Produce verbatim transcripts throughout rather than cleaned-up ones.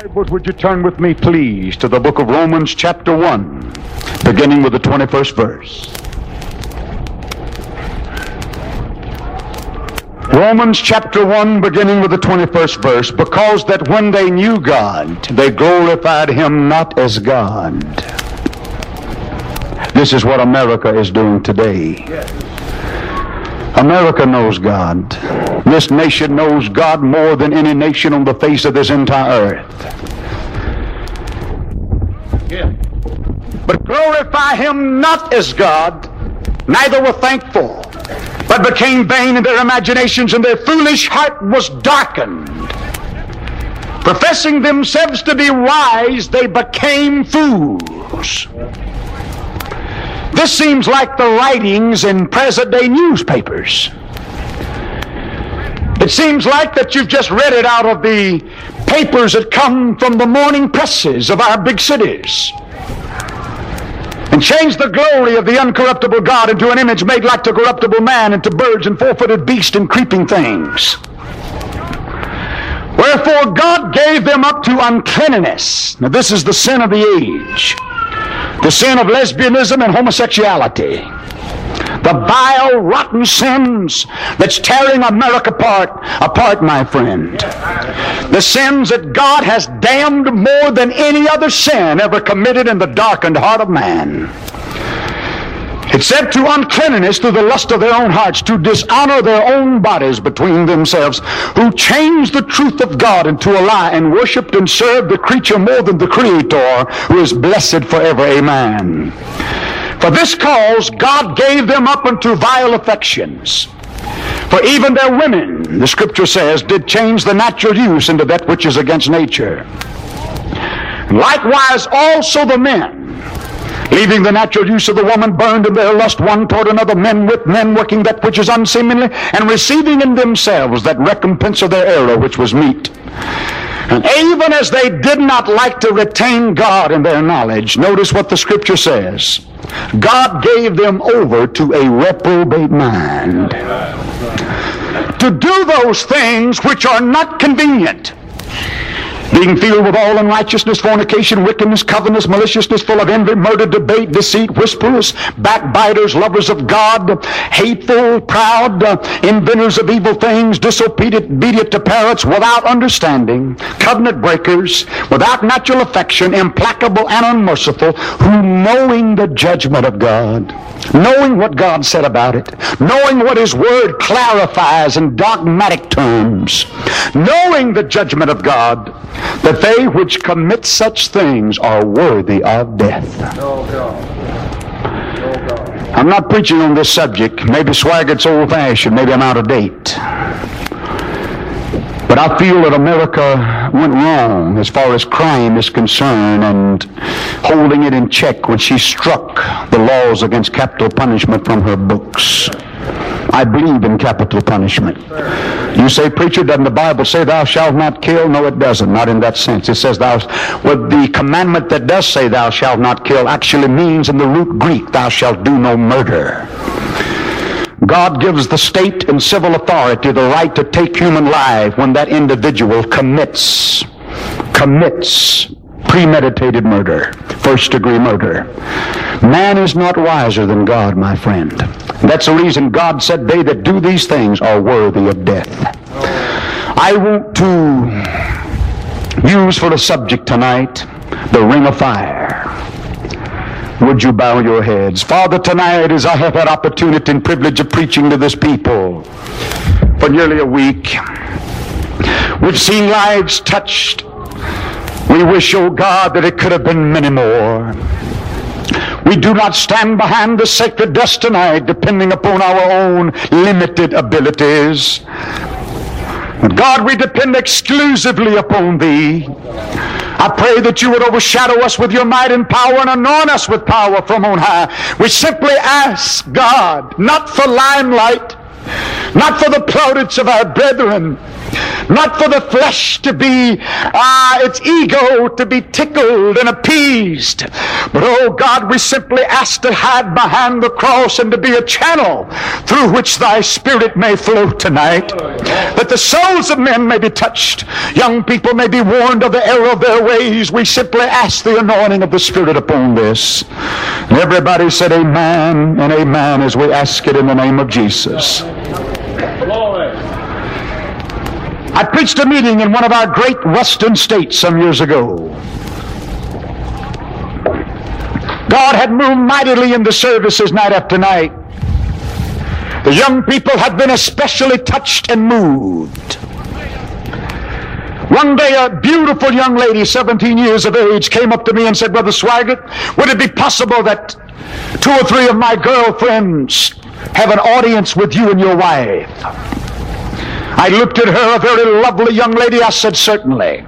But would you turn with me, please, to the book of Romans chapter one, beginning with the twenty-first verse. Romans chapter one, beginning with the twenty-first verse. Because that when they knew God, they glorified Him not as God. This is what America is doing today. America knows God. This nation knows God more than any nation on the face of this entire earth. Yeah. But glorify Him not as God, neither were thankful, but became vain in their imaginations, and their foolish heart was darkened. Professing themselves to be wise, they became fools. This seems like the writings in present-day newspapers. It seems like that you've just read it out of the papers that come from the morning presses of our big cities and changed the glory of the uncorruptible God into an image made like the corruptible man, into birds and four-footed beasts and creeping things. Wherefore God gave them up to uncleanness. Now this is the sin of the age. The sin of lesbianism and homosexuality. The vile, rotten sins that's tearing America apart, apart, my friend. The sins that God has damned more than any other sin ever committed in the darkened heart of man. It said to uncleanness through the lust of their own hearts, to dishonor their own bodies between themselves, who changed the truth of God into a lie and worshipped and served the creature more than the Creator, who is blessed forever. Amen. For this cause God gave them up unto vile affections. For even their women, the Scripture says, did change the natural use into that which is against nature. Likewise also the men, leaving the natural use of the woman, burned in their lust one toward another, men with men, working that which is unseemly, and receiving in themselves that recompense of their error which was meet. And even as they did not like to retain God in their knowledge, notice what the Scripture says. God gave them over to a reprobate mind, to do those things which are not convenient, being filled with all unrighteousness, fornication, wickedness, covetousness, maliciousness, full of envy, murder, debate, deceit, whisperers, backbiters, lovers of God, hateful, proud, uh, inventors of evil things, disobedient obedient to parents, without understanding, covenant breakers, without natural affection, implacable and unmerciful, who knowing the judgment of God, knowing what God said about it, knowing what His Word clarifies in dogmatic terms, knowing the judgment of God, that they which commit such things are worthy of death. Oh, God. Oh, God. I'm not preaching on this subject. Maybe Swaggart's old-fashioned. Maybe I'm out of date. But I feel that America went wrong as far as crime is concerned and holding it in check when she struck the laws against capital punishment from her books. I believe in capital punishment. You say, preacher, doesn't the Bible say thou shalt not kill? No, it doesn't. Not in that sense. It says thou, well, the commandment that does say thou shalt not kill actually means in the root Greek, thou shalt do no murder. God gives the state and civil authority the right to take human life when that individual commits, commits premeditated murder, first degree murder. Man is not wiser than God, my friend. That's the reason God said they that do these things are worthy of death. I want to use for a subject tonight the ring of fire. Would you bow your heads? Father, tonight as I have had opportunity and privilege of preaching to this people for nearly a week, we've seen lives touched. We wish, oh God, that it could have been many more. We do not stand behind the sacred dust tonight depending upon our own limited abilities. But God, we depend exclusively upon Thee. I pray that You would overshadow us with Your might and power and anoint us with power from on high. We simply ask, God, not for limelight, not for the plaudits of our brethren, Not for the flesh to be, uh, its ego to be tickled and appeased. But oh God, we simply ask to hide behind the cross and to be a channel through which thy Spirit may flow tonight. That the souls of men may be touched. Young people may be warned of the error of their ways. We simply ask the anointing of the Spirit upon this. And everybody said amen and amen as we ask it in the name of Jesus. I preached a meeting in one of our great western states some years ago. God had moved mightily in the services night after night. The young people had been especially touched and moved. One day a beautiful young lady, seventeen years of age, came up to me and said, Brother Swaggart, would it be possible that two or three of my girlfriends have an audience with you and your wife? I looked at her, a very lovely young lady. I said, certainly.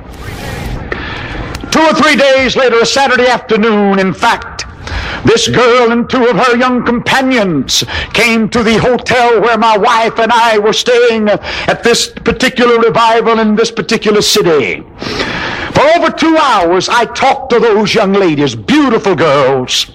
Two or three days later, a Saturday afternoon, in fact, this girl and two of her young companions came to the hotel where my wife and I were staying at this particular revival in this particular city. For over two hours, I talked to those young ladies, beautiful girls.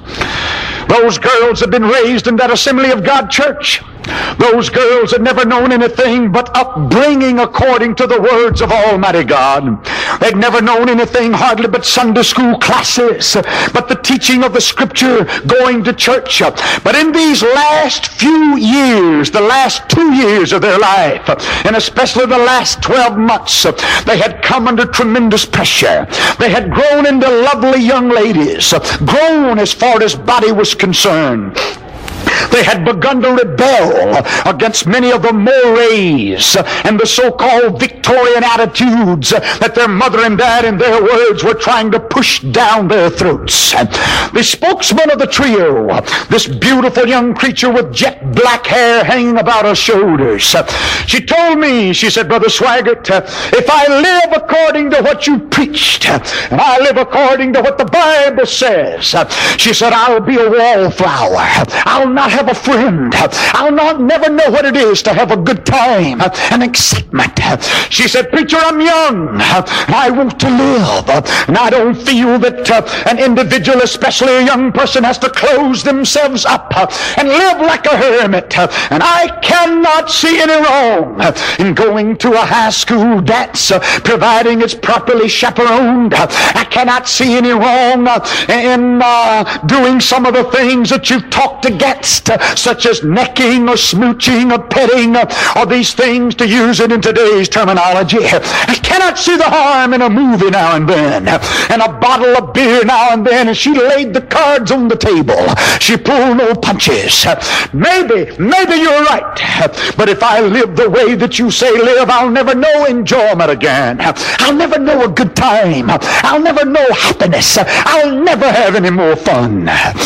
Those girls had been raised in that Assembly of God church. Those girls had never known anything but upbringing according to the words of Almighty God. They'd never known anything hardly but Sunday school classes, but the teaching of the Scripture, going to church. But in these last few years, the last two years of their life, and especially the last twelve months, they had come under tremendous pressure. They had grown into lovely young ladies, grown as far as body was concerned. They had begun to rebel against many of the mores and the so-called Victorian attitudes that their mother and dad, in their words, were trying to push down their throats. The spokesman of the trio, this beautiful young creature with jet black hair hanging about her shoulders, she told me, she said, Brother Swaggart, if I live according to what you preached, and I live according to what the Bible says, she said, I'll be a wallflower. I'll not have a friend. I'll not never know what it is to have a good time and excitement. She said, Preacher, I'm young and I want to live, and I don't feel that uh, an individual, especially a young person, has to close themselves up and live like a hermit, and I cannot see any wrong in going to a high school dance, uh, providing it's properly chaperoned. I cannot see any wrong uh, in uh, doing some of the things that you've talked against, uh, such as necking or smooching or petting, uh, or these things, to use it in today's terminology. I cannot see the harm in a movie now and then, uh, and a bottle of beer now and then, and she laid the cards on the table. She pulled no punches. Uh, maybe, maybe you're right, uh, but if I live the way that you say live, I'll never know enjoyment again. Uh, I'll never know a good time. Uh, I'll never know happiness. Uh, I'll never have any more fun.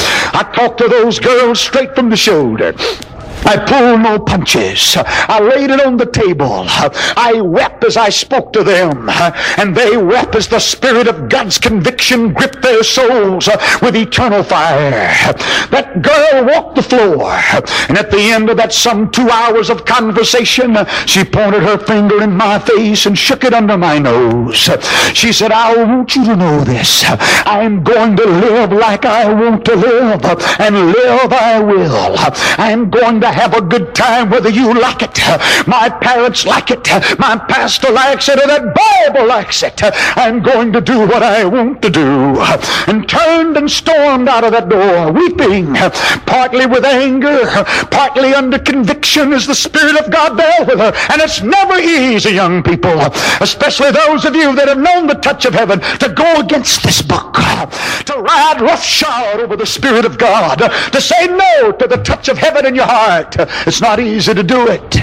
I talked to those girls straight from the shoulder. I pulled no punches. I laid it on the table. I wept as I spoke to them, and they wept as the Spirit of God's conviction gripped their souls with eternal fire. That girl walked the floor, and at the end of that some two hours of conversation, she pointed her finger in my face and shook it under my nose. She said, I want you to know this. I'm going to live like I want to live, and live I will. I'm going to have a good time whether you like it. My parents like it. My pastor likes it, or that Bible likes it. I'm going to do what I want to do. And turned and stormed out of that door, weeping, partly with anger, partly under conviction as the Spirit of God dealt with her. And it's never easy, young people, especially those of you that have known the touch of heaven, to go against this book, to ride roughshod over the Spirit of God, to say no to the touch of heaven in your heart. It's not easy to do it.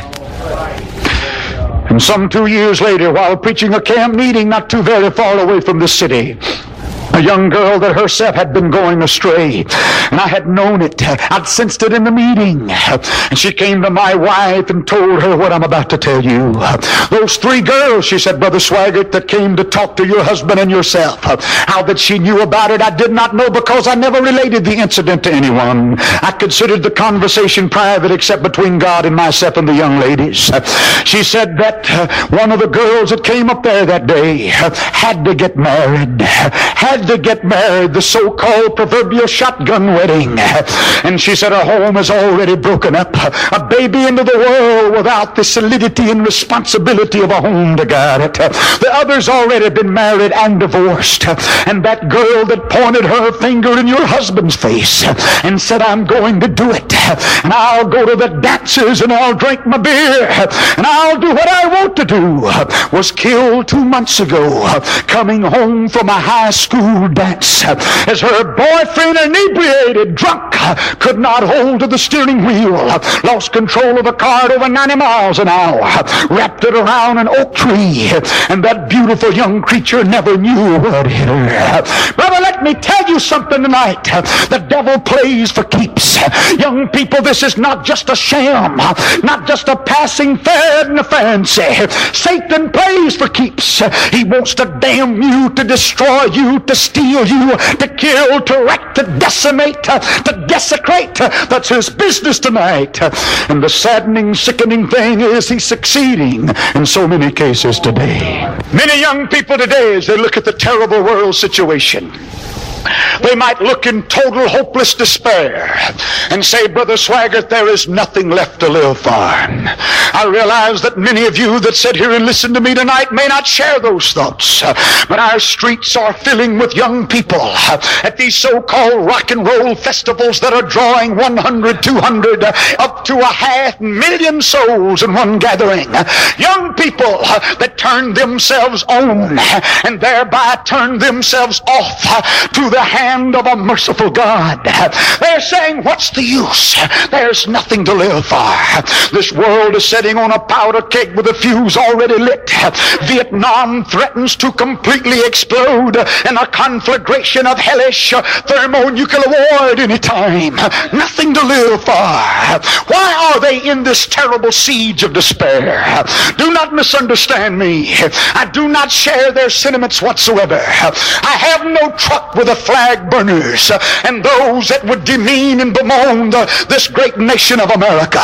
And some two years later, while preaching a camp meeting not too very far away from the city, A young girl that herself had been going astray. And I had known it. I'd sensed it in the meeting. And she came to my wife and told her what I'm about to tell you. Those three girls, she said, Brother Swaggart, that came to talk to your husband and yourself. How that she knew about it, I did not know, because I never related the incident to anyone. I considered the conversation private except between God and myself and the young ladies. She said that one of the girls that came up there that day had to get married. Had to get married, the so-called proverbial shotgun wedding. And she said her home is already broken up. A baby into the world without the solidity and responsibility of a home to guide it. The others already been married and divorced. And that girl that pointed her finger in your husband's face and said, I'm going to do it. And I'll go to the dances and I'll drink my beer and I'll do what I want to do, was killed two months ago coming home from a high school dance as her boyfriend, inebriated, drunk, could not hold to the steering wheel, lost control of the car at over ninety miles an hour, wrapped it around an oak tree, and that beautiful young creature never knew what hit her. Brother, let me tell you something tonight. The devil plays for keeps. Young people, this is not just a sham, not just a passing fad and a fancy. Satan plays for keeps. He wants to damn you, to destroy you, to steal you, to kill, to wreck, to decimate, to desecrate. That's his business tonight. And the saddening, sickening thing is he's succeeding in so many cases today. Many young people today, as they look at the terrible world situation, they might look in total hopeless despair and say, Brother Swaggart, there is nothing left to live for. I realize that many of you that sit here and listen to me tonight may not share those thoughts, but our streets are filling with young people at these so-called rock and roll festivals that are drawing one hundred, two hundred, up to a half million souls in one gathering. Young people that turn themselves on and thereby turn themselves off to the hand of a merciful God. They're saying, what's the use? There's nothing to live for. This world is sitting on a powder keg with a fuse already lit. Vietnam threatens to completely explode in a conflagration of hellish thermonuclear war at any time. Nothing to live for. Why are they in this terrible siege of despair? Do not misunderstand me. I do not share their sentiments whatsoever. I have no truck with a flag burners and those that would demean and bemoan the, this great nation of America.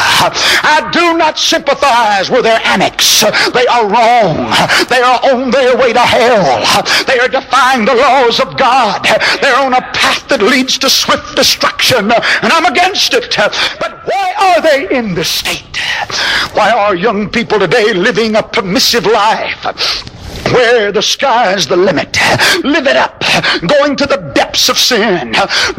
I do not sympathize with their annex. They are wrong. They are on their way to hell. They are defying the laws of God. They're on a path that leads to swift destruction, and I'm against it. But why are they in this state? Why are young people today living a permissive life where the sky's the limit? Live it up, going to the depths of sin.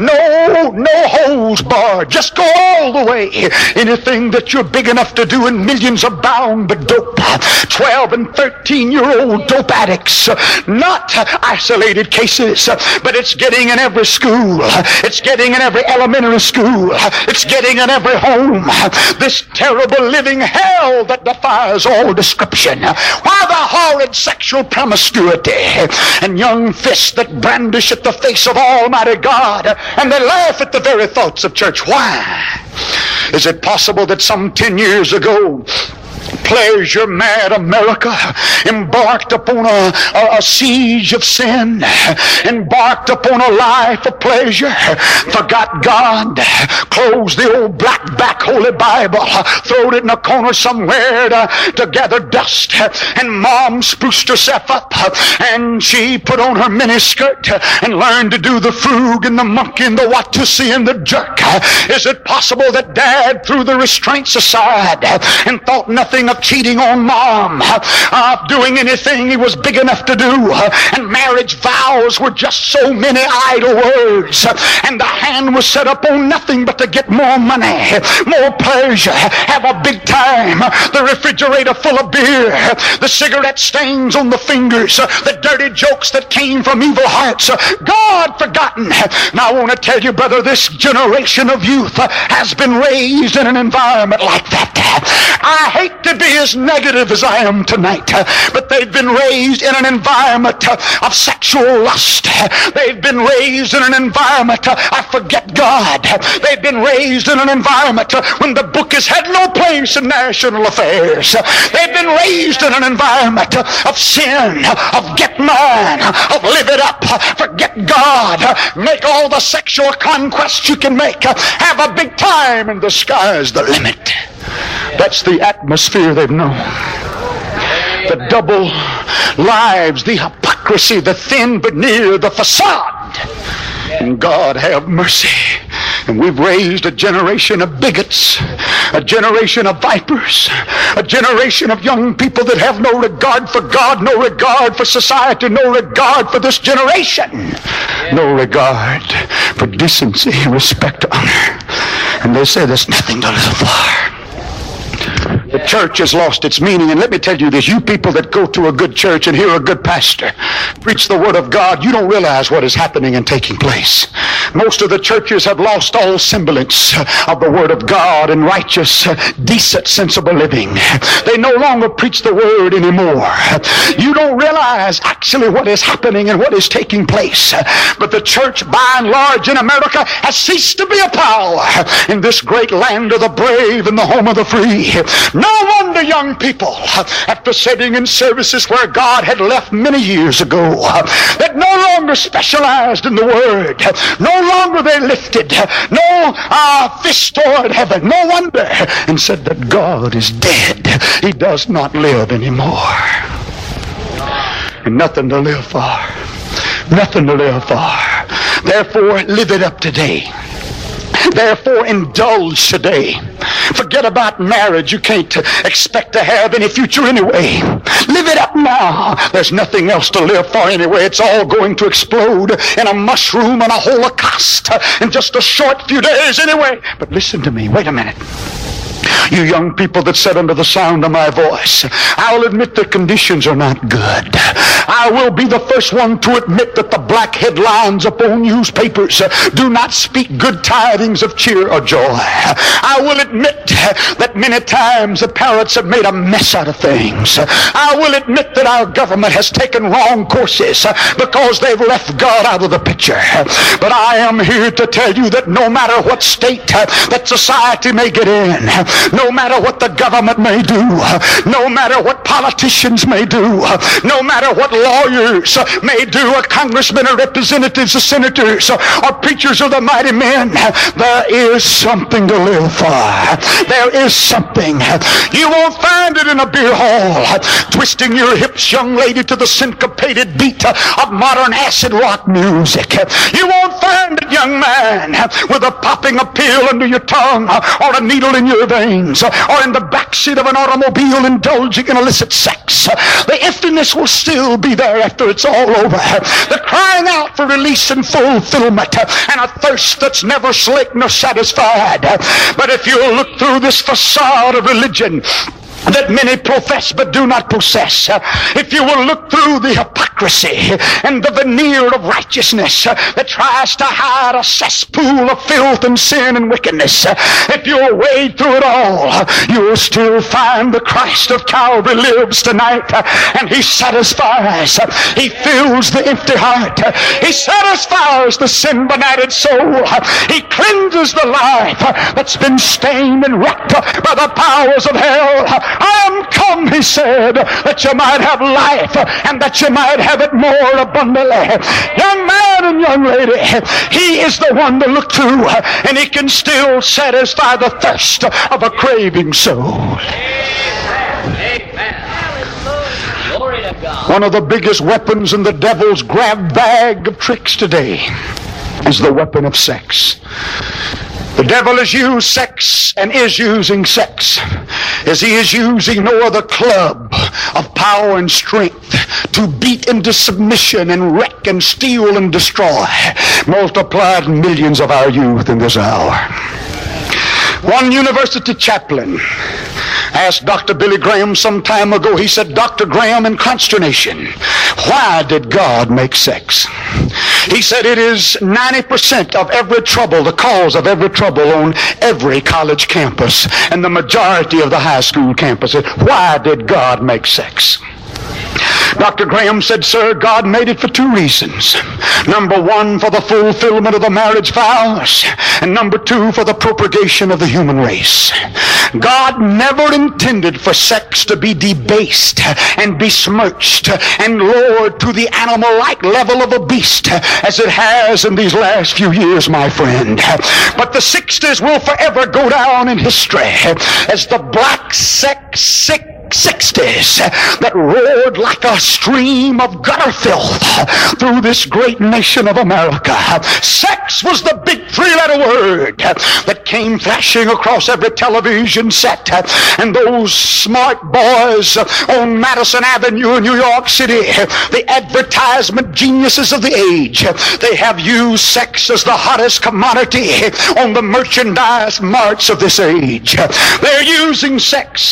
No, no holes barred. Just go all the way. Anything that you're big enough to do, and millions are bound but dope. twelve and thirteen year old dope addicts. Not isolated cases, but it's getting in every school. It's getting in every elementary school. It's getting in every home. This terrible living hell that defies all description. Why the horrid sexual promiscuity and young fists that brandish at the face of Almighty God, and they laugh at the very thoughts of church? Why? Is it possible that some ten years ago pleasure-mad America embarked upon a, a, a siege of sin, embarked upon a life of pleasure, forgot God, closed the old black back Holy Bible, throwed it in a corner somewhere to, to gather dust, and mom spruced herself up, and she put on her miniskirt and learned to do the frug and the monkey and the watusi and the jerk? Is it possible that dad threw the restraints aside and thought nothing of cheating on mom, of doing anything he was big enough to do, and marriage vows were just so many idle words, and the hand was set up on nothing but to get more money, more pleasure, have a big time, the refrigerator full of beer, the cigarette stains on the fingers, the dirty jokes that came from evil hearts, God forgotten. Now I want to tell you, brother, this generation of youth has been raised in an environment like that. I hate to be be as negative as I am tonight, but they've been raised in an environment of sexual lust. They've been raised in an environment of forget God. They've been raised in an environment when the book has had no place in national affairs. They've been raised in an environment of sin, of get mine, of live it up, forget God, make all the sexual conquests you can make, have a big time, and the sky's the limit. That's the atmosphere they've known. The double lives, the hypocrisy, the thin veneer, the facade. And God have mercy. And we've raised a generation of bigots, a generation of vipers, a generation of young people that have no regard for God, no regard for society, no regard for this generation, no regard for decency, respect, honor. And they say there's nothing to live for. The church has lost its meaning. And let me tell you this, you people that go to a good church and hear a good pastor preach the word of God, you don't realize what is happening and taking place. Most of the churches have lost all semblance of the word of God and righteous, decent, sensible living. They no longer preach the word anymore. You don't realize actually what is happening and what is taking place. But the church, by and large, in America has ceased to be a power in this great land of the brave and the home of the free. No wonder young people, after sitting in services where God had left many years ago, that no longer specialized in the Word, no longer they lifted no uh, fist toward heaven, no wonder, and said that God is dead. He does not live anymore. And nothing to live for. Nothing to live for. Therefore, live it up today. Therefore, indulge today. Forget about marriage. You can't expect to have any future anyway. Live it up now. There's nothing else to live for anyway. It's all going to explode in a mushroom and a holocaust in just a short few days anyway. But listen to me. Wait a minute. You young people that sit under the sound of my voice, I'll admit the conditions are not good. I will be the first one to admit that the black headlines upon newspapers do not speak good tidings of cheer or joy. I will admit that many times the parrots have made a mess out of things. I will admit that our government has taken wrong courses because they've left God out of the picture. But I am here to tell you that no matter what state that society may get in, no matter what the government may do, no matter what politicians may do, no matter what lawyers may do, or congressmen or representatives or senators or preachers or the mighty men, there is something to live for. There is something. You won't find it in a beer hall, twisting your hips, young lady, to the syncopated beat of modern acid rock music. You won't find it, young man, with a popping of pill under your tongue or a needle in your veins, or in the backseat of an automobile indulging in illicit sex. The emptiness will still be there after it's all over. The crying out for release and fulfillment, and a thirst that's never slaked nor satisfied. But if you look through this facade of religion that many profess but do not possess, if you will look through the hypocrisy and the veneer of righteousness that tries to hide a cesspool of filth and sin and wickedness, if you'll wade through it all, you'll still find the Christ of Calvary lives tonight, and He satisfies. He fills the empty heart. He satisfies the sin-benighted soul. He cleanses the life that's been stained and wrecked by the powers of hell. I am come, He said, that you might have life, and that you might have it more abundantly. Young man and young lady, He is the one to look to, and He can still satisfy the thirst of a craving soul. One of the biggest weapons in the devil's grab bag of tricks today is the weapon of sex. The devil has used sex and is using sex as he is using no other club of power and strength to beat into submission and wreck and steal and destroy multiplied millions of our youth in this hour. One university chaplain I asked Doctor Billy Graham some time ago. He said, Doctor Graham, in consternation, why did God make sex? He said it is ninety percent of every trouble, the cause of every trouble on every college campus and the majority of the high school campuses. Why did God make sex? Doctor Graham said, sir, God made it for two reasons. Number one, for the fulfillment of the marriage vows, and number two, for the propagation of the human race. God never intended for sex to be debased and besmirched and lowered to the animal-like level of a beast as it has in these last few years, my friend. But the sixties will forever go down in history as the black sex sick sixties that roared like a stream of gutter filth through this great nation of America. Sex was the big three-letter word that came flashing across every television set, and those smart boys on Madison Avenue in New York City, the advertisement geniuses of the age, they have used sex as the hottest commodity on the merchandise marts of this age. They're using sex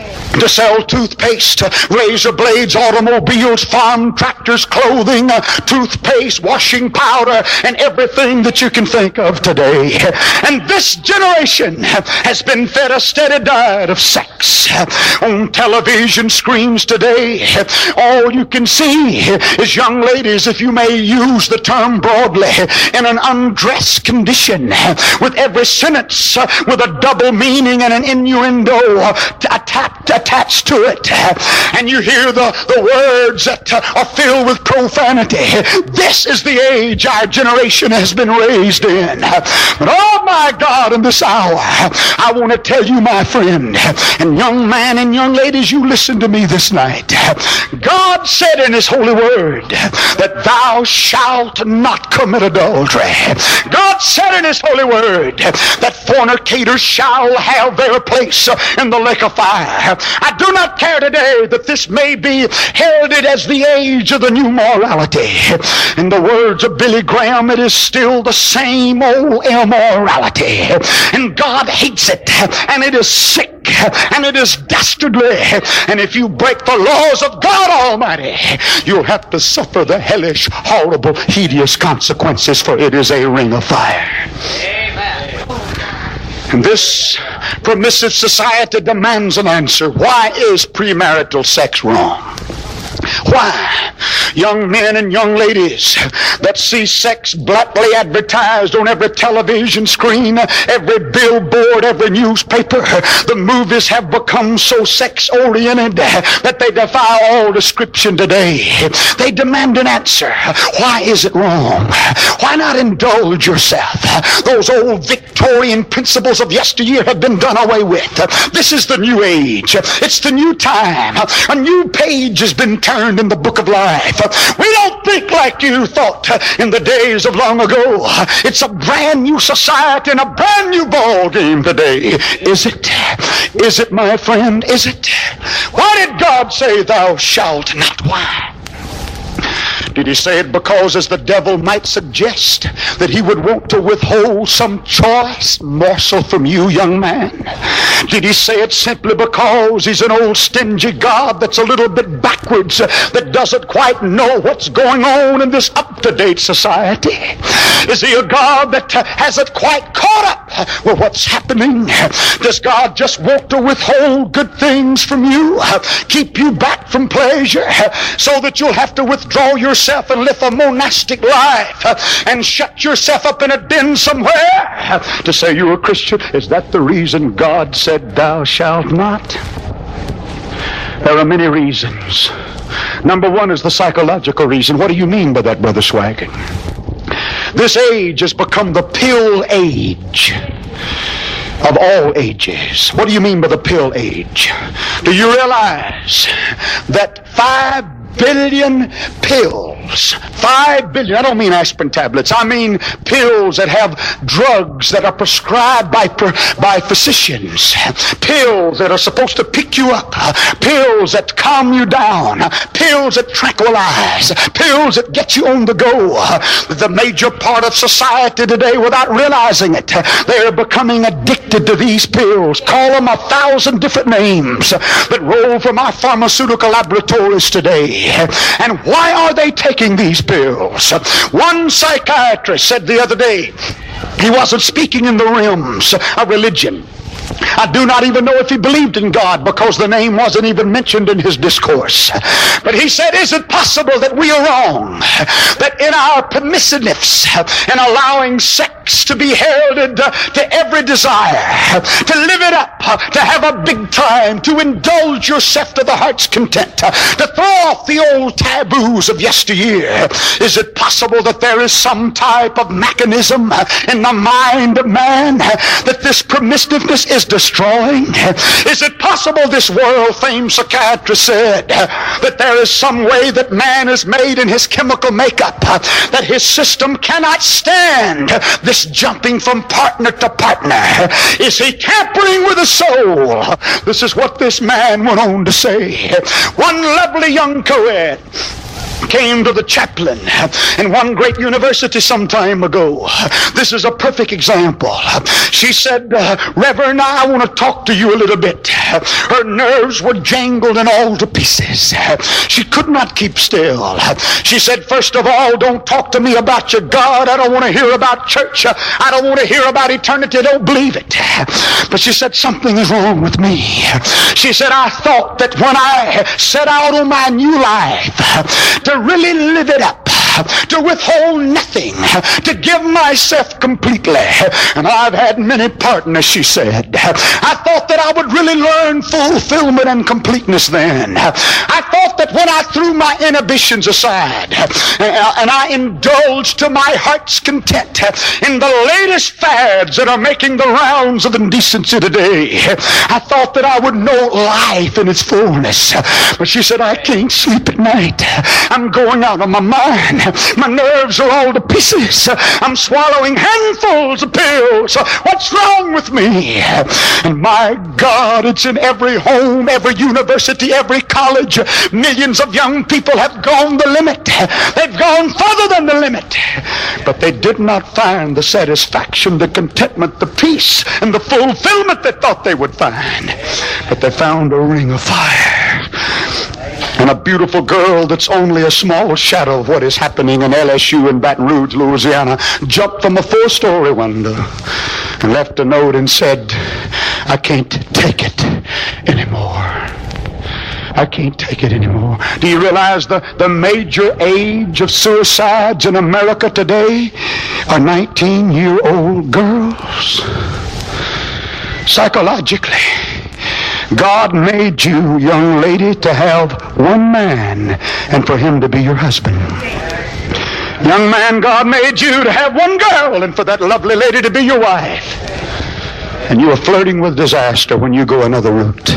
to sell toothpaste, razor blades, automobiles, farm tractors, clothing, uh, toothpaste, washing powder, and everything that you can think of today. And this generation has been fed a steady diet of sex. On television screens today, all you can see is young ladies, if you may use the term broadly, in an undressed condition, with every sentence uh, with a double meaning and an innuendo uh, attached, attached to it. And you hear the, the words that uh, are filled with profanity. This is the age our generation has been raised in. But oh my God, in this hour, I want to tell you, my friend, and young man and young ladies, you listen to me this night. God said in His holy word that thou shalt not commit adultery. God said in His holy word that fornicators shall have their place in the lake of fire. I do not care today that this may be heralded as the age of the new morality. In the words of Billy Graham, it is still the same old immorality. And God hates it, and it is sick, and it is dastardly. And if you break the laws of God Almighty, you'll have to suffer the hellish, horrible, hideous consequences, for it is a ring of fire. Amen. And this permissive society demands an answer. Why is premarital sex wrong? Why? Young men and young ladies that see sex blatantly advertised on every television screen, every billboard, every newspaper, the movies have become so sex-oriented that they defy all description today. They demand an answer. Why is it wrong? Why not indulge yourself? Those old Victorian principles of yesteryear have been done away with. This is the new age. It's the new time. A new page has been turned in the book of life. We don't think like you thought in the days of long ago. It's a brand new society and a brand new ball game today. Is it? Is it, my friend? Is it? Why did God say thou shalt not? Why? Did He say it because, as the devil might suggest, that he would want to withhold some choice morsel from you, young man? Did He say it simply because He's an old stingy God that's a little bit backwards, that doesn't quite know what's going on in this up-to-date society? Is He a God that hasn't quite caught up with what's happening? Does God just want to withhold good things from you, keep you back from pleasure, so that you'll have to withdraw yourself and live a monastic life and shut yourself up in a den somewhere to say you're a Christian? Is that the reason God said thou shalt not? There are many reasons. Number one is the psychological reason. What do you mean by that, Brother Swaggart? This age has become the pill age of all ages. What do you mean by the pill age? Do you realize that five billion pills. Five billion. I don't mean aspirin tablets. I mean pills that have drugs that are prescribed by, by physicians. Pills that are supposed to pick you up. Pills that calm you down. Pills that tranquilize. Pills that get you on the go. The major part of society today, without realizing it, they are becoming addicted to these pills. Call them a thousand different names that roll from our pharmaceutical laboratories today. And why are they taking these pills? One psychiatrist said the other day, he wasn't speaking in the realms of religion. I do not even know if he believed in God, because the name wasn't even mentioned in his discourse. But he said, is it possible that we are wrong? That in our permissiveness and allowing sex to be heralded to every desire, to live it up, to have a big time, to indulge yourself to the heart's content, to throw off the old taboos of yesteryear, is it possible that there is some type of mechanism in the mind of man that this permissiveness is destroying? Is it possible, this world-famed psychiatrist said, that there is some way that man is made in his chemical makeup, that his system cannot stand this jumping from partner to partner? Is he tampering with the soul? This is what this man went on to say. One lovely young co-ed came to the chaplain in one great university some time ago. This is a perfect example. She said, uh, Reverend, I want to talk to you a little bit. Her nerves were jangled and all to pieces. She could not keep still. She said, first of all, don't talk to me about your God. I don't want to hear about church. I don't want to hear about eternity. I don't believe it. But she said, something is wrong with me. She said, I thought that when I set out on my new life, to really live it up, to withhold nothing, to give myself completely. And I've had many partners, she said. I thought that I would really learn fulfillment and completeness then. I thought that when I threw my inhibitions aside and I indulged to my heart's content in the latest fads that are making the rounds of indecency today, I thought that I would know life in its fullness. But she said, I can't sleep at night. I'm going out of my mind. My nerves are all to pieces. I'm swallowing handfuls of pills. What's wrong with me? And my God, it's in every home, every university, every college. Millions of young people have gone the limit. They've gone further than the limit. But they did not find the satisfaction, the contentment, the peace, and the fulfillment they thought they would find. But they found a ring of fire. And a beautiful girl that's only a small shadow of what is happening in L S U in Baton Rouge, Louisiana, jumped from a four-story window and left a note and said, I can't take it anymore. I can't take it anymore. Do you realize the, the major age of suicides in America today are nineteen-year-old girls? Psychologically, God made you, young lady, to have one man and for him to be your husband. Young man, God made you to have one girl and for that lovely lady to be your wife. And you are flirting with disaster when you go another route.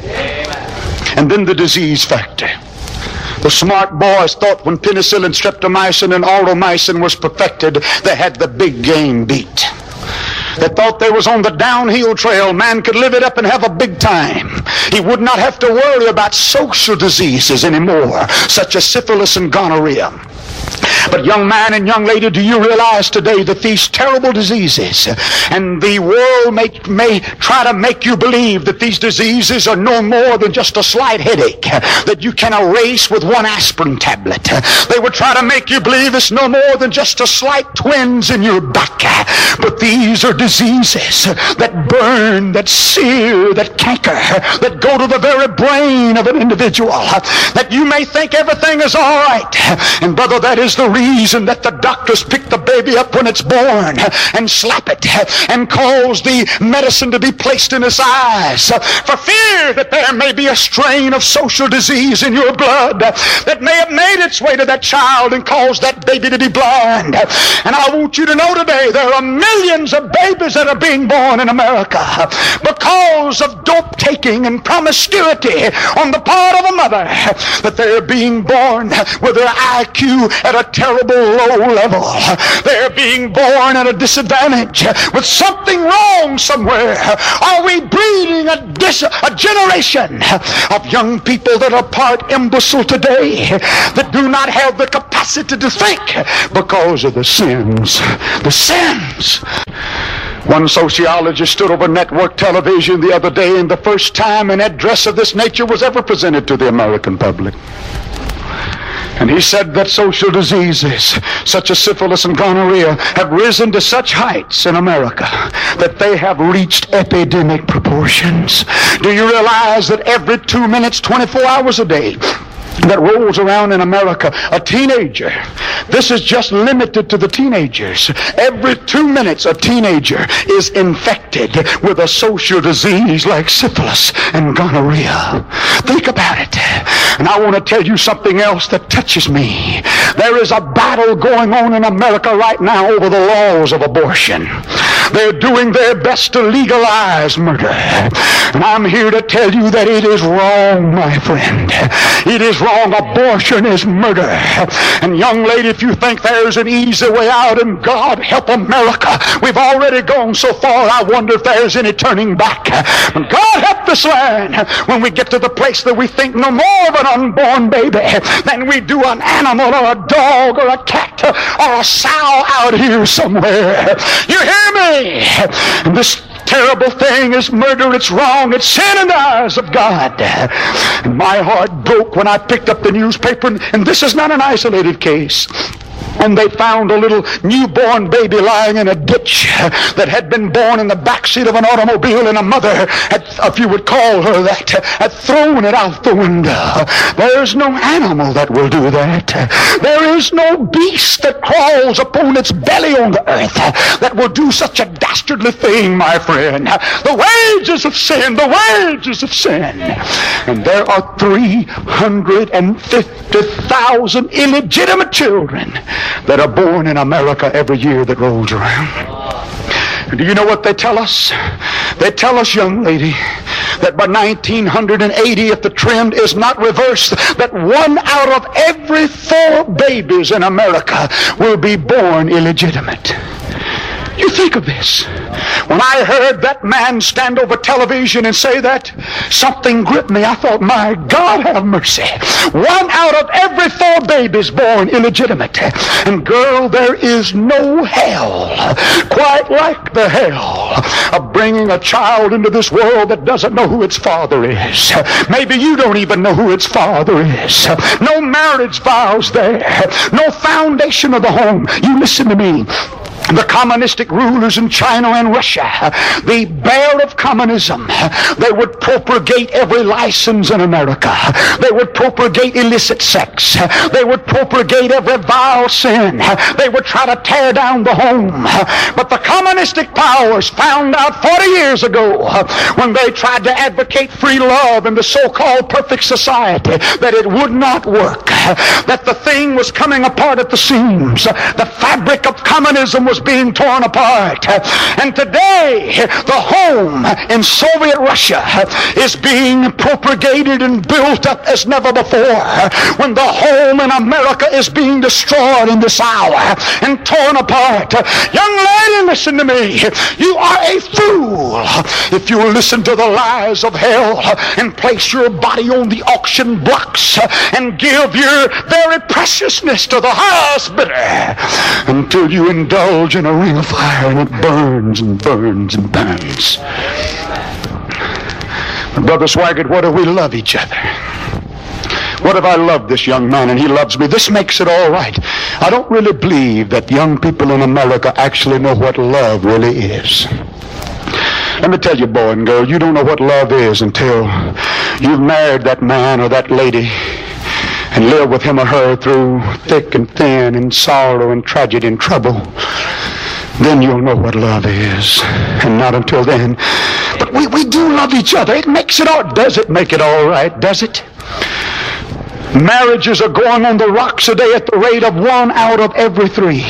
And then the disease factor. The smart boys thought when penicillin, streptomycin, and automycin was perfected, they had the big game beat. They thought they was on the downhill trail. Man could live it up and have a big time. He would not have to worry about social diseases anymore, such as syphilis and gonorrhea. But young man and young lady, do you realize today that these terrible diseases, and the world may, may try to make you believe that these diseases are no more than just a slight headache that you can erase with one aspirin tablet. They would try to make you believe it's no more than just a slight twinge in your back. But these are diseases that burn, that sear, that canker, that go to the very brain of an individual. That you may think everything is all right. And brother, that That is the reason that the doctors pick the baby up when it's born and slap it and cause the medicine to be placed in its eyes for fear that there may be a strain of social disease in your blood that may have made its way to that child and caused that baby to be blind. And I want you to know today there are millions of babies that are being born in America because of dope taking and promiscuity on the part of a mother, that they're being born with their I Q at a terrible low level. They're being born at a disadvantage with something wrong somewhere. Are we breeding a, dis- a generation of young people that are part imbecile today, that do not have the capacity to think because of the sins? The sins. One sociologist stood over network television the other day, and the first time an address of this nature was ever presented to the American public. And he said that social diseases such as syphilis and gonorrhea have risen to such heights in America that they have reached epidemic proportions. Do you realize that every two minutes, twenty-four hours a day, that rolls around in America, a teenager, this is just limited to the teenagers, every two minutes a teenager is infected with a social disease like syphilis and gonorrhea. Think about it. And I want to tell you something else that touches me. There is a battle going on in America right now over the laws of abortion. They're doing their best to legalize murder. And I'm here to tell you that it is wrong, my friend. It is wrong. Abortion is murder. And young lady, if you think there's an easy way out, and God help America, we've already gone so far, I wonder if there's any turning back. And God help this land when we get to the place that we think no more of an unborn baby than we do an animal or a dog or a cat or a sow out here somewhere. You hear me? And this terrible thing is murder. It's wrong. It's sin in the eyes of God. And my heart broke when I picked up the newspaper, and this is not an isolated case. And they found a little newborn baby lying in a ditch that had been born in the backseat of an automobile, and a mother, had, if you would call her that, had thrown it out the window. There's no animal that will do that. There is no beast that crawls upon its belly on the earth that will do such a dastardly thing, my friend. The wages of sin, the wages of sin. And there are three hundred fifty thousand illegitimate children that are born in America every year that rolls around. Do you know what they tell us? They tell us, young lady, that by nineteen eighty, if the trend is not reversed, that one out of every four babies in America will be born illegitimate. You think of this. When I heard that man stand over television and say that, something gripped me. I thought, my God, have mercy. One out of every four babies born illegitimate. And girl, there is no hell quite like the hell of bringing a child into this world that doesn't know who its father is. Maybe you don't even know who its father is. No marriage vows there. No foundation of the home. You listen to me. The communistic rulers in China and Russia, the bear of communism, they would propagate every license in America. They would propagate illicit sex. They would propagate every vile sin. They would try to tear down the home. But the communistic powers found out forty years ago, when they tried to advocate free love in the so-called perfect society, that it would not work. That the thing was coming apart at the seams. The fabric of communism was being torn apart. And today, the home in Soviet Russia is being propagated and built up as never before. When the home in America is being destroyed in this hour and torn apart. Young lady, listen to me. You are a fool if you listen to the lies of hell and place your body on the auction blocks and give your very preciousness to the highest bidder until you indulge in a ring of fire and it burns and burns and burns. Brother Swaggart, what do we love each other? What if I love this young man and he loves me? This makes it all right. I don't really believe that young people in America actually know what love really is. Let me tell you, boy and girl, you don't know what love is until you've married that man or that lady and live with him or her through thick and thin and sorrow and tragedy and trouble, then you'll know what love is. And not until then. But we, we do love each other. It makes it all, does it make it all right? Does it? Marriages are going on the rocks today at the rate of one out of every three.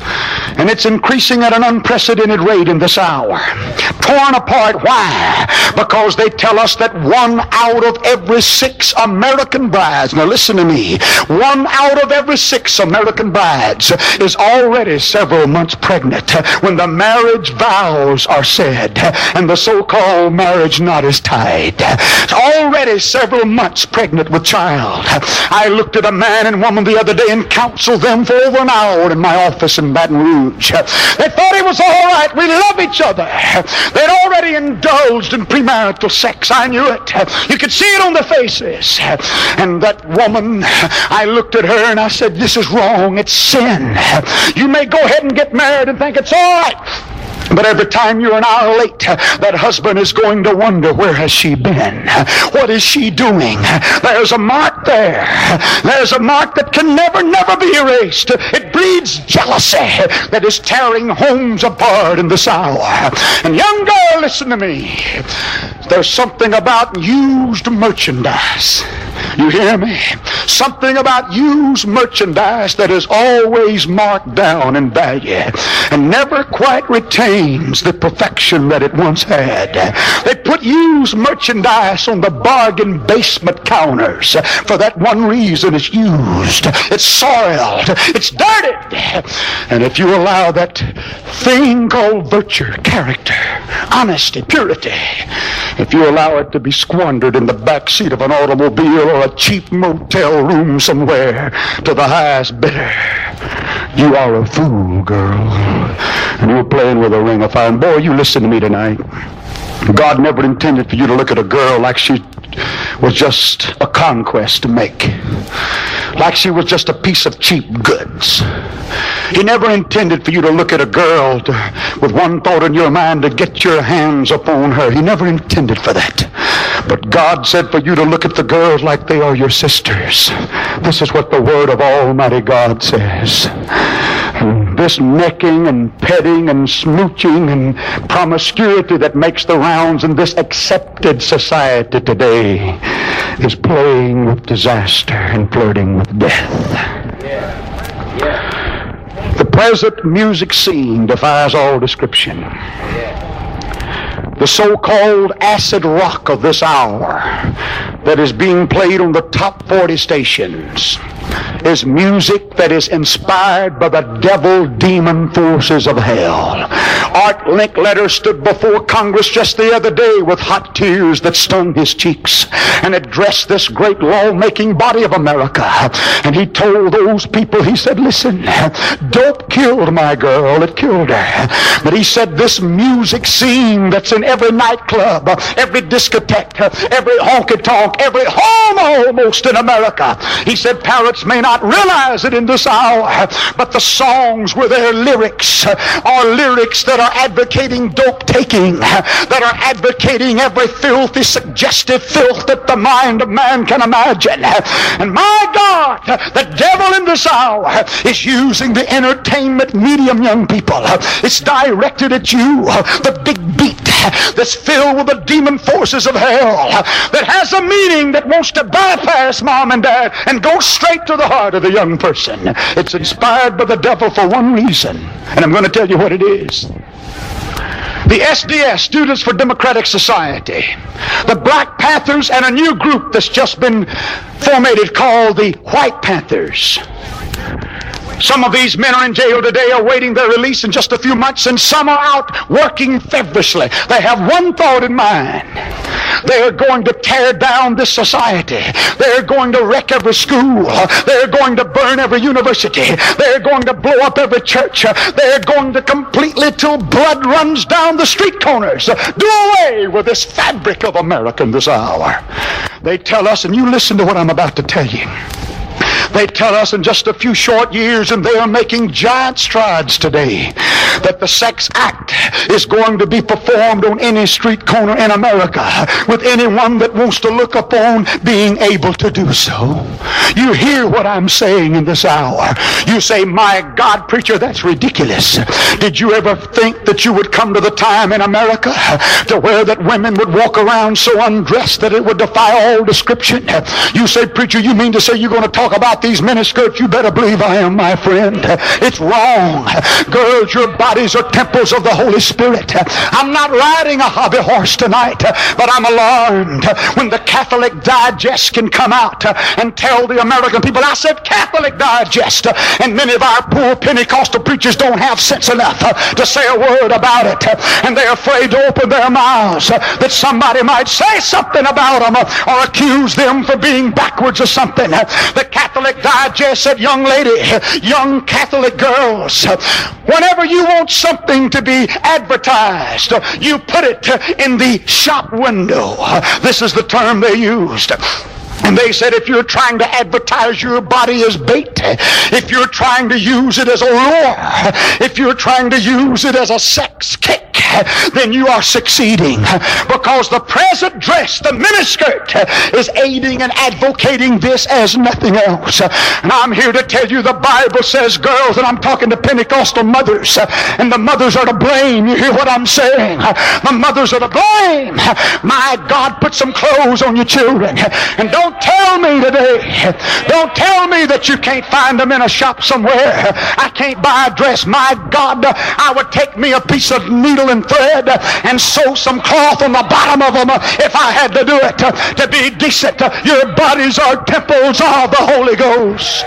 And it's increasing at an unprecedented rate in this hour. Torn apart. Why? Because they tell us that one out of every six American brides, now listen to me, one out of every six American brides is already several months pregnant when the marriage vows are said and the so-called marriage knot is tied. Already several months pregnant with child. I looked at a man and woman the other day and counseled them for over an hour in my office in Baton Rouge. They thought it was all right. We love each other. They'd already indulged in premarital sex. I knew it. You could see it on their faces. And that woman, I looked at her and I said, this is wrong. It's sin. You may go ahead and get married and think it's all right. But every time you're an hour late, that husband is going to wonder, where has she been? What is she doing? There's a mark there. There's a mark that can never, never be erased. It breeds jealousy that is tearing homes apart in this hour. And young girl, listen to me. There's something about used merchandise. You hear me? Something about used merchandise that is always marked down in value and never quite retains the perfection that it once had. They put used merchandise on the bargain basement counters. For that one reason, it's used. It's soiled. It's dirty. And if you allow that thing called virtue, character, honesty, purity, if you allow it to be squandered in the back seat of an automobile or a cheap motel room somewhere to the highest bidder, you are a fool, girl. And you're playing with a ring of fire. And boy, you listen to me tonight. God never intended for you to look at a girl like she was just a conquest to make, like she was just a piece of cheap goods. He never intended for you to look at a girl to, with one thought in your mind, to get your hands upon her. He never intended for that. But God said for you to look at the girls like they are your sisters. This is what the Word of Almighty God says. And this necking and petting and smooching and promiscuity that makes the rounds in this accepted society today is playing with disaster and flirting with death. Yeah. Yeah. The present music scene defies all description. The so-called acid rock of this hour that is being played on the top forty stations is music that is inspired by the devil demon forces of hell. Art Linkletter stood before Congress just the other day with hot tears that stung his cheeks and addressed this great law-making body of America. And he told those people, he said, listen, dope killed my girl, it killed her. But he said this music scene that's in every nightclub, every discotheque, every honky-tonk, every home almost in America, he said parrots may not realize it in this hour, but the songs with their lyrics are lyrics that are advocating dope taking, that are advocating every filthy, suggestive filth that the mind of man can imagine. And my God, the devil in this hour is using the entertainment medium, young people. It's directed at you, the big beat that's filled with the demon forces of hell, that has a meaning that wants to bypass mom and dad and go straight to the heart of the young person. It's inspired by the devil for one reason, and I'm going to tell you what it is. The S D S, Students for Democratic Society, the Black Panthers, and a new group that's just been formated called the White Panthers. Some of these men are in jail today awaiting their release in just a few months, and some are out working feverishly. They have one thought in mind. They are going to tear down this society. They are going to wreck every school. They are going to burn every university. They are going to blow up every church. They are going to completely, till blood runs down the street corners, do away with this fabric of America in this hour. They tell us, and you listen to what I'm about to tell you, They tell us in just a few short years, and they are making giant strides today, that the sex act is going to be performed on any street corner in America with anyone that wants to look upon being able to do so. You hear what I'm saying in this hour. You say, my God, preacher, that's ridiculous. Did you ever think that you would come to the time in America to where that women would walk around so undressed that it would defy all description? You say, preacher, you mean to say you're going to talk about these miniskirts? You better believe I am, my friend. It's wrong. Girls, your bodies are temples of the Holy Spirit. I'm not riding a hobby horse tonight, but I'm alarmed when the Catholic Digest can come out and tell the American people, I said Catholic Digest, and many of our poor Pentecostal preachers don't have sense enough to say a word about it, and they're afraid to open their mouths that somebody might say something about them or accuse them for being backwards or something. The Catholic Digest said, young lady, young Catholic girls, whenever you want something to be advertised, you put it in the shop window. This is the term they used. And they said, if you're trying to advertise your body as bait, if you're trying to use it as a lure, if you're trying to use it as a sex kick, then you are succeeding, because the present dress, the miniskirt, is aiding and advocating this as nothing else. And I'm here to tell you the Bible says, girls, and I'm talking to Pentecostal mothers, and the mothers are to blame. You hear what I'm saying? The mothers are to blame. My God, put some clothes on your children, and don't tell me today, don't tell me that you can't find them in a shop somewhere. I can't buy a dress. My God, I would take me a piece of needle and thread and sew some cloth on the bottom of them if I had to do it to be decent. Your bodies are temples of the Holy Ghost.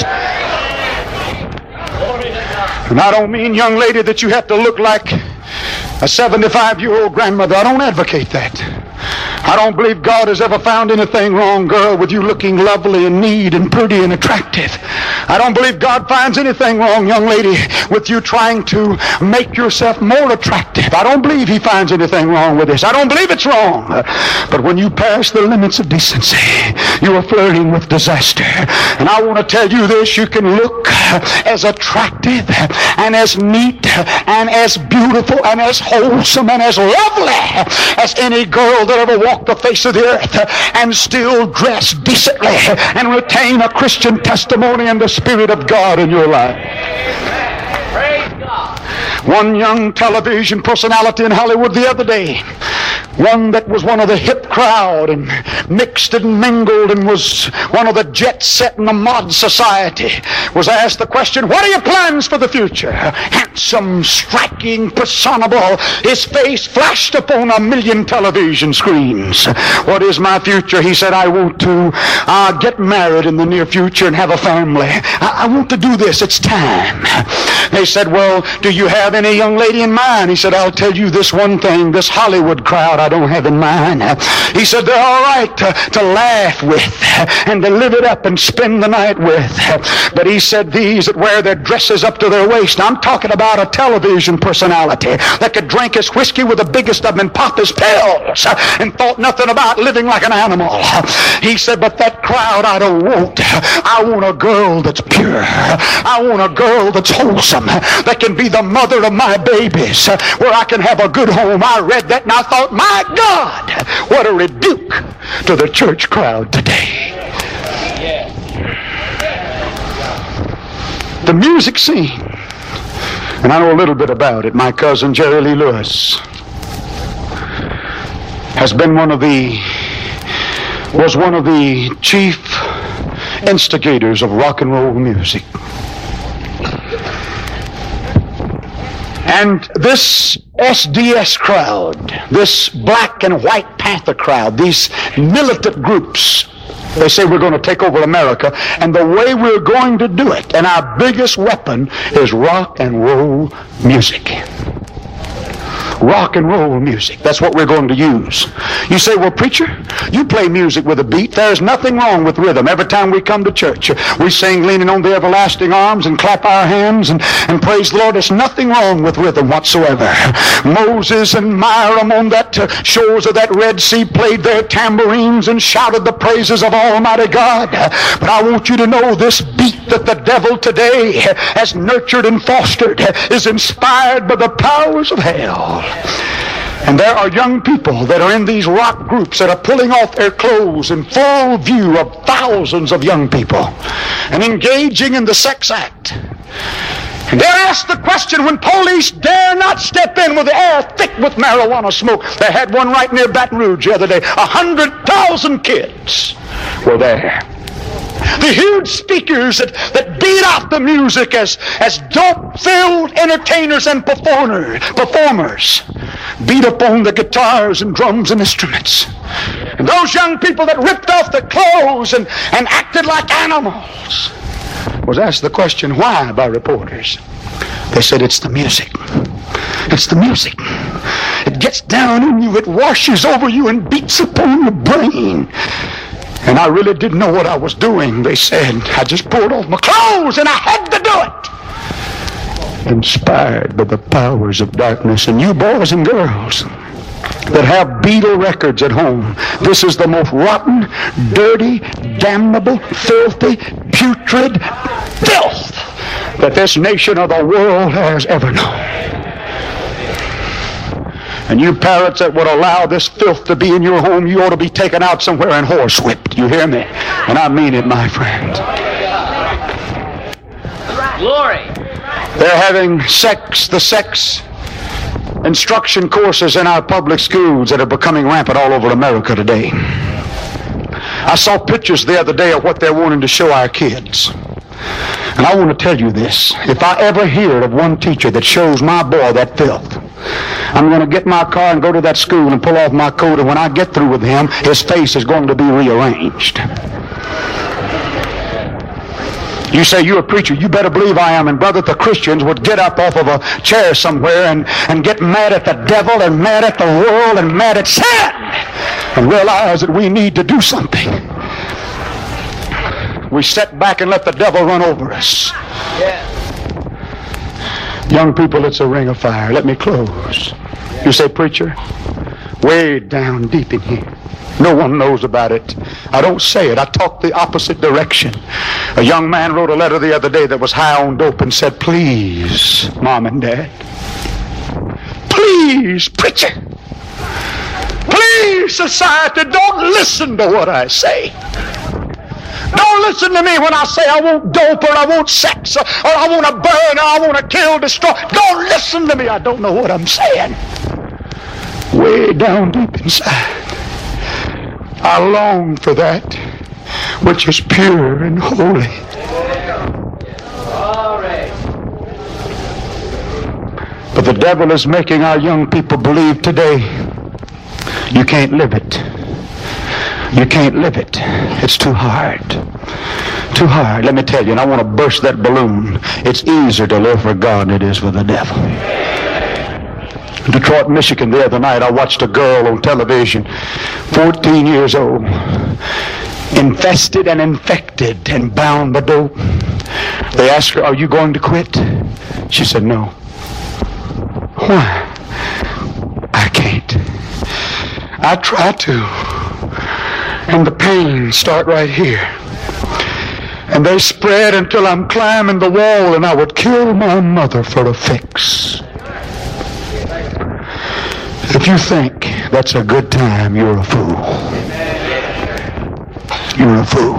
And I don't mean, young lady, that you have to look like a seventy-five-year-old grandmother. I don't advocate that. I don't believe God has ever found anything wrong, girl, with you looking lovely and neat and pretty and attractive. I don't believe God finds anything wrong, young lady, with you trying to make yourself more attractive. I don't believe He finds anything wrong with this. I don't believe it's wrong. But when you pass the limits of decency, you are flirting with disaster. And I want to tell you this, you can look as attractive and as neat and as beautiful and as wholesome and as lovely as any girl that ever walked the face of the earth, and still dress decently and retain a Christian testimony and the Spirit of God in your life. Praise God. One young television personality in Hollywood the other day, one that was one of the hip crowd and mixed and mingled and was one of the jet set in the mod society, was asked the question, what are your plans for the future? Handsome, striking, personable, his face flashed upon a million television screens. What is my future? He said, I want to uh, get married in the near future and have a family. I, I want to do this. It's time. They said, well, do you have any young lady in mind? He said, I'll tell you this one thing, this Hollywood crowd I don't have in mind. He said, they're all right to, to laugh with and to live it up and spend the night with. But he said, these that wear their dresses up to their waist, now I'm talking about a television personality that could drink his whiskey with the biggest of them and pop his pills and thought nothing about living like an animal. He said, but that crowd I don't want. I want a girl that's pure. I want a girl that's wholesome, that can be the mother of my babies, where I can have a good home. I read that and I thought, my God, what a rebuke to the church crowd today. The music scene, and I know a little bit about it. My cousin Jerry Lee Lewis has been one of the was one of the chief instigators of rock and roll music. And this S D S crowd, this Black and White Panther crowd, these militant groups, they say we're going to take over America, and the way we're going to do it, and our biggest weapon is rock and roll music. Rock and roll music. That's what we're going to use. You say, well, preacher, you play music with a beat. There's nothing wrong with rhythm. Every time we come to church, we sing leaning on the everlasting arms and clap our hands and, and praise the Lord. There's nothing wrong with rhythm whatsoever. Moses and Miriam on that uh, shores of that Red Sea played their tambourines and shouted the praises of Almighty God. But I want you to know this beat that the devil today has nurtured and fostered is inspired by the powers of hell. And there are young people that are in these rock groups that are pulling off their clothes in full view of thousands of young people and engaging in the sex act. And they're asked the question when police dare not step in with the air thick with marijuana smoke. They had one right near Baton Rouge the other day. A hundred thousand kids were there. The huge speakers that, that beat out the music as, as dope-filled entertainers and performer, performers beat upon the guitars and drums and instruments. And those young people that ripped off their clothes and, and acted like animals was asked the question, why, by reporters. They said, it's the music. It's the music. It gets down in you, it washes over you and beats upon your brain. And I really didn't know what I was doing, they said. I just pulled off my clothes and I had to do it. Inspired by the powers of darkness. And you boys and girls that have Beatle records at home, this is the most rotten, dirty, damnable, filthy, putrid filth that this nation or the world has ever known. And you parents that would allow this filth to be in your home, you ought to be taken out somewhere and horsewhipped. You hear me? And I mean it, my friend. Glory. They're having sex, the sex instruction courses in our public schools that are becoming rampant all over America today. I saw pictures the other day of what they're wanting to show our kids. And I want to tell you this. If I ever hear of one teacher that shows my boy that filth, I'm going to get my car and go to that school and pull off my coat, and when I get through with him, his face is going to be rearranged. You say you're a preacher, you better believe I am. And brother, the Christians would get up off of a chair somewhere and, and get mad at the devil and mad at the world and mad at sin and realize that we need to do something. We sit back and let the devil run over us. Yeah. Young people, it's a ring of fire. Let me close. You say, preacher, way down deep in here. No one knows about it. I don't say it. I talk the opposite direction. A young man wrote a letter the other day that was high on dope and said, please, Mom and Dad, please, preacher, please, society, don't listen to what I say. Don't listen to me when I say I want dope or I want sex or, or I want to burn or I want to kill, destroy. Don't listen to me. I don't know what I'm saying. Way down deep inside, I long for that which is pure and holy. But the devil is making our young people believe today you can't live it. You can't live it. It's too hard. Too hard. Let me tell you, and I want to burst that balloon. It's easier to live for God than it is for the devil. In Detroit, Michigan, the other night, I watched a girl on television, fourteen years old, infested and infected and bound by dope. They asked her, are you going to quit? She said, no. Why? I can't. I try to. And the pains start right here. And they spread until I'm climbing the wall and I would kill my mother for a fix. If you think that's a good time, you're a fool. You're a fool.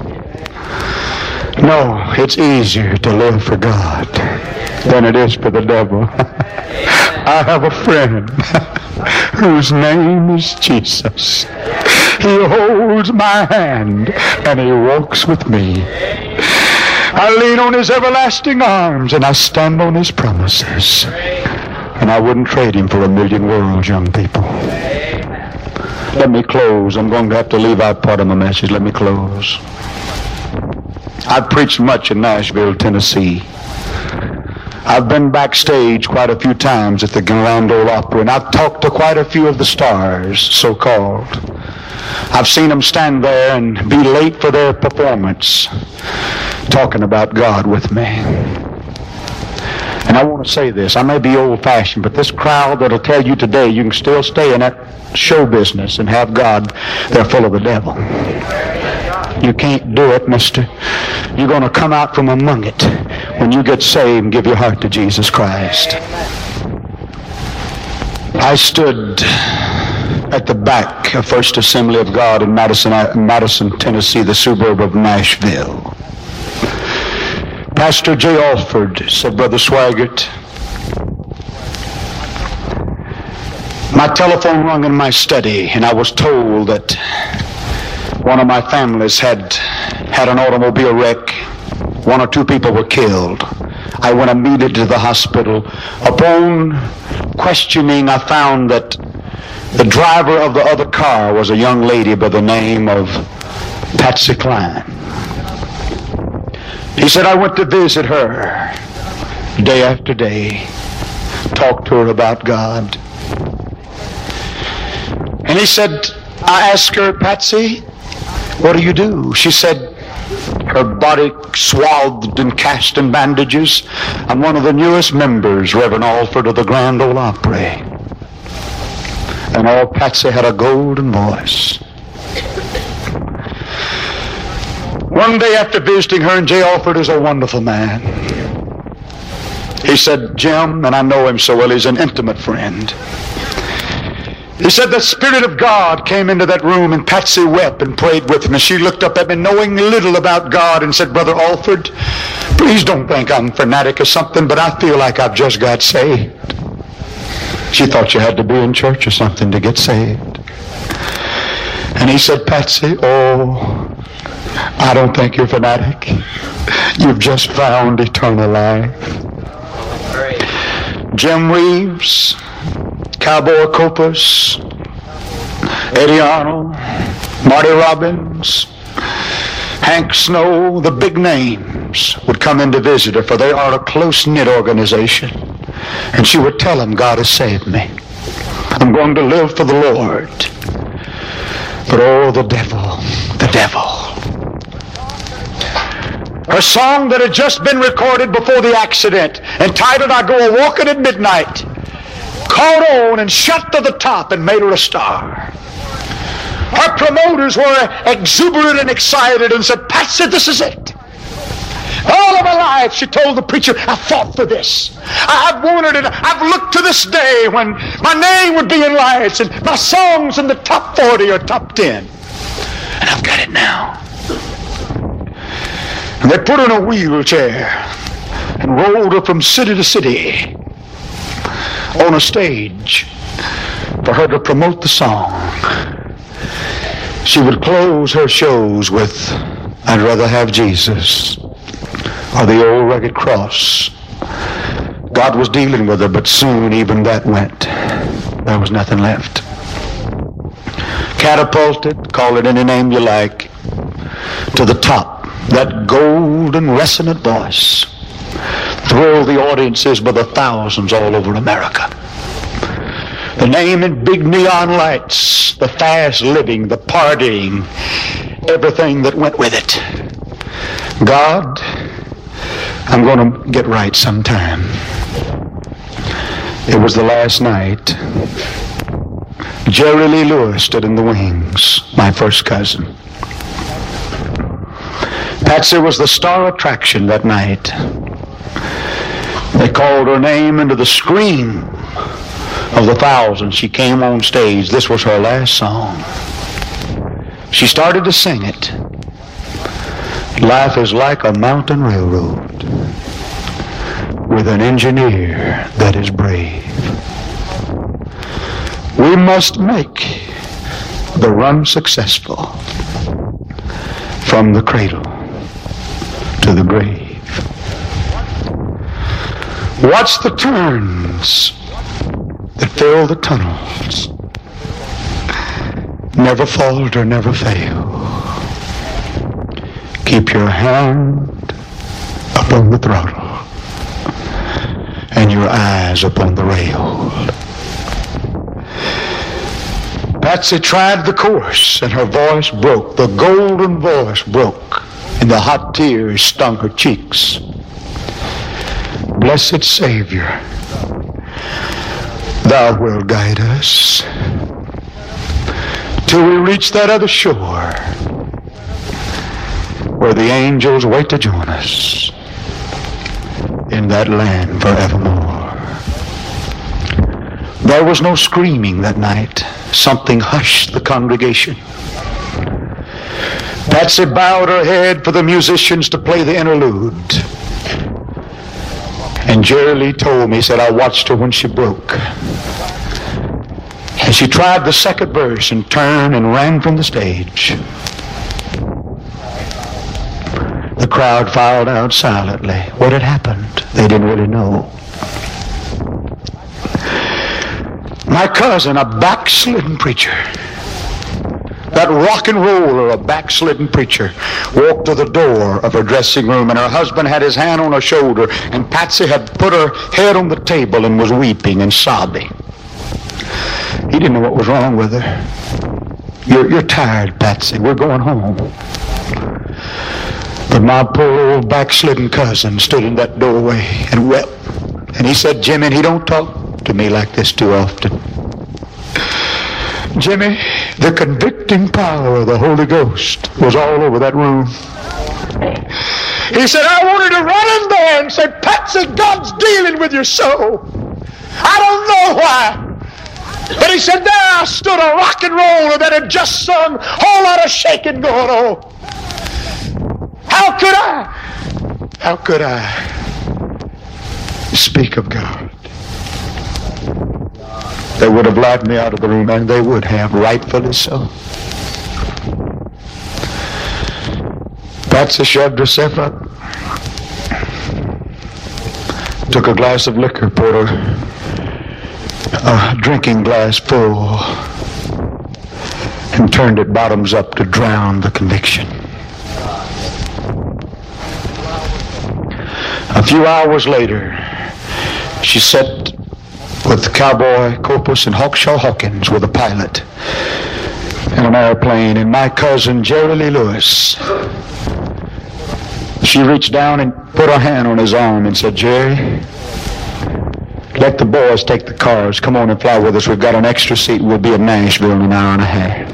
No, it's easier to live for God than it is for the devil. I have a friend whose name is Jesus. He holds my hand and he walks with me. I lean on his everlasting arms and I stand on his promises. And I wouldn't trade him for a million worlds, young people. Let me close. I'm going to have to leave out part of my message. Let me close. I've preached much in Nashville, Tennessee. I've been backstage quite a few times at the Grand Ole Opry, and I've talked to quite a few of the stars, so-called. I've seen them stand there and be late for their performance, talking about God with me. And I want to say this. I may be old-fashioned, but this crowd that'll tell you today you can still stay in that show business and have God, they're full of the devil. You can't do it, mister. You're going to come out from among it when you get saved and give your heart to Jesus Christ. I stood at the back of First Assembly of God in Madison, Madison, Tennessee, the suburb of Nashville. Pastor J. Alford said, Brother Swaggart, my telephone rung in my study, and I was told that one of my families had had an automobile wreck. One or two people were killed. I went immediately to the hospital. Upon questioning, I found that the driver of the other car was a young lady by the name of Patsy Cline. He said, I went to visit her day after day, talked to her about God. And he said, I asked her, Patsy, what do you do? She said, her body swathed and cast in bandages. I'm one of the newest members, Reverend Alford, of the Grand Ole Opry. And all Patsy had a golden voice. One day after visiting her, and J. Alford is a wonderful man, he said, Jim, and I know him so well, he's an intimate friend. He said the Spirit of God came into that room, and Patsy wept and prayed with me. She looked up at me knowing little about God and said, Brother Alford, please don't think I'm fanatic or something, but I feel like I've just got saved. She thought you had to be in church or something to get saved. And he said, Patsy, oh, I don't think you're fanatic. You've just found eternal life. Jim Reeves, Cowboy Copas, Eddie Arnold, Marty Robbins, Hank Snow, the big names would come in to visit her, for they are a close-knit organization. And she would tell them, God has saved me. I'm going to live for the Lord. But oh, the devil, the devil. Her song that had just been recorded before the accident, entitled I Go A-Walking at Midnight, caught on and shot to the top and made her a star. Her promoters were exuberant and excited and said, Patsy, this is it. All of my life, she told the preacher, I fought for this. I've wanted it. I've looked to this day when my name would be in lights and my songs in the top forty or top ten. And I've got it now. And they put her in a wheelchair and rolled her from city to city on a stage for her to promote the song. She would close her shows with, I'd rather have Jesus or the old rugged cross. God was dealing with her, but soon even that went. There was nothing left. Catapulted, call it any name you like, to the top. That golden resonant voice thrilled the audiences by the thousands all over America. The name in big neon lights, the fast living, the partying, everything that went with it. God, I'm going to get right sometime. It was the last night. Jerry Lee Lewis stood in the wings, my first cousin. Patsy was the star attraction that night. They called her name into the scream of the thousands. She came on stage. This was her last song. She started to sing it. Life is like a mountain railroad with an engineer that is brave. We must make the run successful from the cradle to the grave. Watch the turns that fill the tunnels. Never falter, never fail. Keep your hand upon the throttle and your eyes upon the rail. Patsy tried the course and her voice broke. The golden voice broke and the hot tears stung her cheeks. Blessed Savior, thou wilt guide us till we reach that other shore. where the angels wait to join us in that land forevermore. There was no screaming that night. Something hushed the congregation. Patsy bowed her head for the musicians to play the interlude. And Jerry Lee told me, he said, I watched her when she broke. And she tried the second verse and turned and ran from the stage. The crowd filed out silently. What had happened? They didn't really know. My cousin, a backslidden preacher, that rock and roller, a backslidden preacher, walked to the door of her dressing room, and her husband had his hand on her shoulder, and Patsy had put her head on the table and was weeping and sobbing. He didn't know what was wrong with her. You're, you're tired, Patsy. We're going home. But my poor old backslidden cousin stood in that doorway and wept. And he said, Jimmy, he don't talk to me like this too often. Jimmy, the convicting power of the Holy Ghost was all over that room. He said, I wanted to run in there and say, Patsy, God's dealing with your soul. I don't know why. But he said, there I stood, a rock and roller that had just sung, whole lot of shaking going on. How could I? How could I speak of God? They would have locked me out of the room, and they would have, rightfully so. Patsy shoved herself up, took a glass of liquor, poured her a drinking glass full, and turned it bottoms up to drown the conviction. A few hours later, she sat with Cowboy Corpus and Hawkshaw Hawkins with a pilot in an airplane, and my cousin Jerry Lee Lewis. She reached down and put her hand on his arm and said, Jerry, let the boys take the cars. Come on and fly with us. We've got an extra seat. We'll be in Nashville in an hour and a half.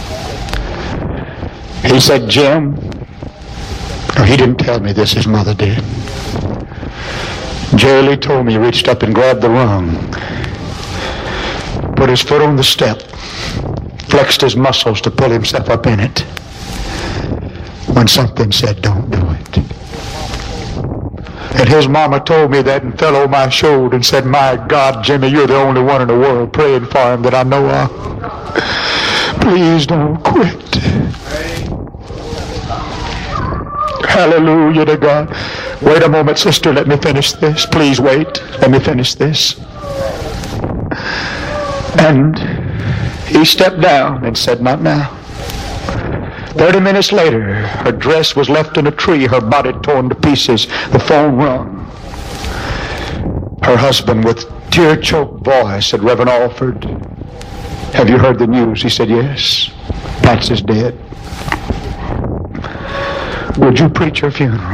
He said, Jim, or he didn't tell me this, his mother did. Jerry Lee told me he reached up and grabbed the rung, put his foot on the step, flexed his muscles to pull himself up in it, when something said, don't do it. And his mama told me that and fell on my shoulder and said, my God, Jimmy, you're the only one in the world praying for him that I know of. Please don't quit. Hallelujah to God. Wait a moment, sister. Let me finish this. Please wait. Let me finish this. And he stepped down and said, not now. Thirty minutes later, her dress was left in a tree, her body torn to pieces, the phone rung. Her husband, with tear-choked voice, said, Reverend Alford, have you heard the news? He said, yes. Patsy's dead. Would you preach her funeral?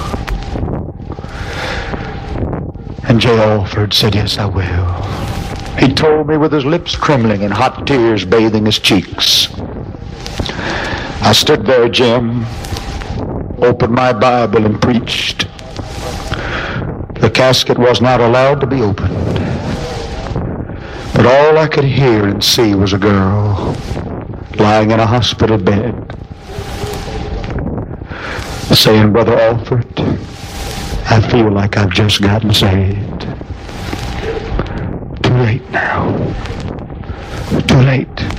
And J. Alford said, yes, I will. He told me with his lips trembling and hot tears bathing his cheeks. I stood there, Jim, opened my Bible and preached. The casket was not allowed to be opened. But all I could hear and see was a girl lying in a hospital bed saying, Brother Alford, I feel like I've just gotten saved. Too late now. Too late.